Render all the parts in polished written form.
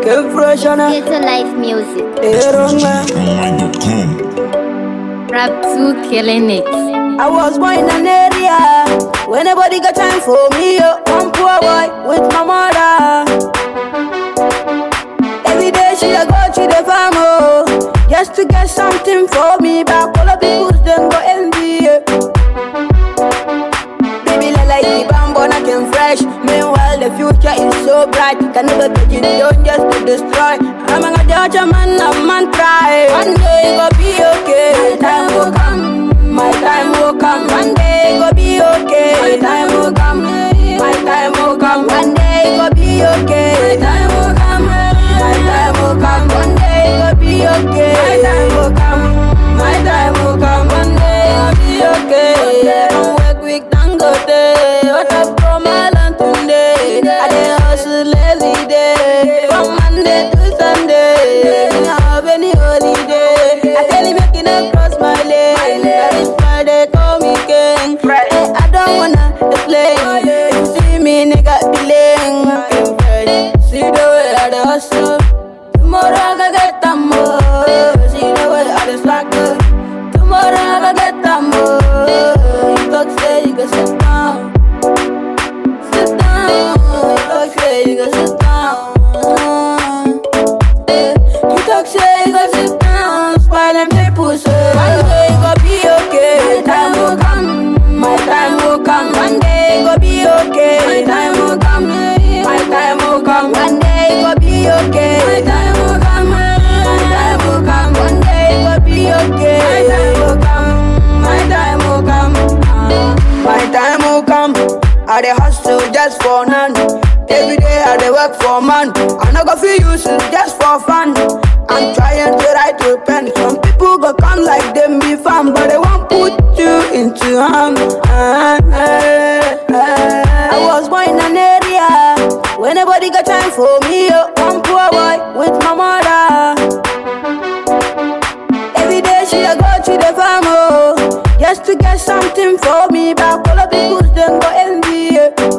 Get fresh on Get to life music. Online.com. Rap 2 killing it. I was born in an area where nobody got time for me. One poor boy with my mother. Every day she a go to the farm just to get something for me. But all of people then go envy. Baby like the bamboo, I can fresh. Meanwhile the future is so bright. Can never touch it, don't just to destroy. I'm gonna judge a man, try. One day it go be okay. Time will come. My time will come, one day it go be okay. My time will come, my time will come, one day it go be okay. My time will come, my time will come, one day it go be okay. My time will come, my time will come, one day it go be okay. Don't work quick, don't go there. What up from my land today? I dey hustle every day, from Monday to Sunday. I don't have any holiday. I tell you making across my lane. Friday call me king. Friday I don't wanna explain. You see me nigga delaying. See the way I dey hustle. Tomorrow I gotta get some more. See the way I dey struggle. Tomorrow I gotta get some more. You talk say you go sit down. Sit down. You talk say you go sit down. You talk say you go sit down. Spoil them people say one day it go be okay. My time will come. My time will come. One day it go be okay. My time will come. My time will come. One day it go be okay. My time will come. My time will come. One day it go be okay. My time will come. My time will come. My time will come. I dey hustle just for none. Every day I dey work for man. I no go feel use it just for fun. I'm trying to write to pen. Some people go come like them be fam, but they won't put you into harm. I was born in an area where nobody got time for me. One poor boy with my mother. Every day she a go to the farm just to get something for me. But all of people then go envy.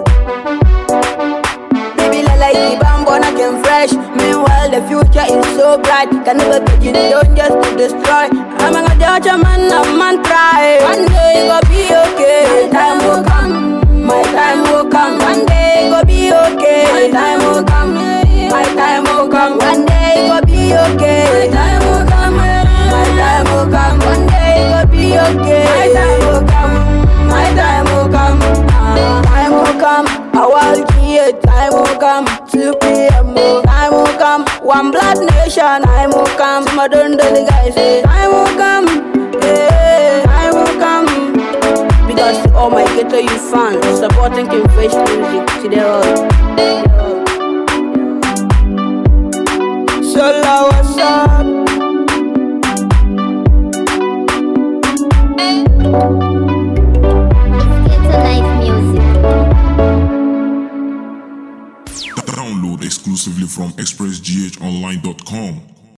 Baby like the bamboo, I can fresh. Meanwhile the future is so bright. Can never touch it, don't just to destroy. I'm gonna judge a man, try. One day it go be okay. My time will come. My time will come. One day it go be okay. My time will come. My time will come. One day it go be okay. My time will come. My time will come. One day it go be okay. My time will come. My time will come. Time will come. I will hear. Time will come. 2 p.m. Time will come. One blood nation. Time will come. Some don't the guys say time will come. Yeah, time will come. Because to all my ghetto you fans supporting King Fresh music to the all. So what's up? Get to life music. Download exclusively from expressghonline.com.